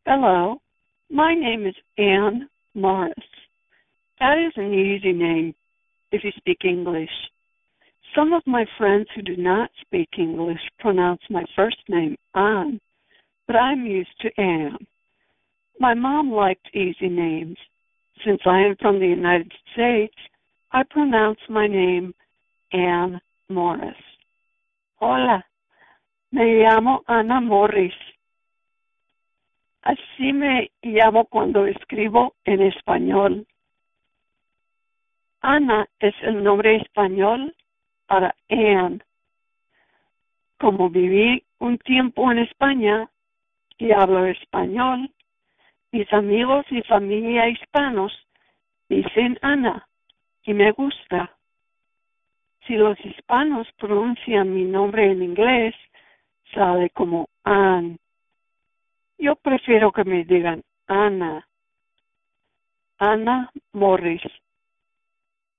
Hello, my name is Anne Morris. That is an easy name if you speak English. Some of my friends who do not speak English pronounce my first name Anne, but I'm used to Anne. My mom liked easy names. Since I am from the United States, I pronounce my name Anne Morris. Hola, me llamo Ana Morris. Así me llamo cuando escribo en español. Ana es el nombre español para Anne. Como viví un tiempo en España y hablo español, mis amigos y familia hispanos dicen Ana y me gusta. Si los hispanos pronuncian mi nombre en inglés, sale como Anne. Yo prefiero que me digan Ana. Ana Morris.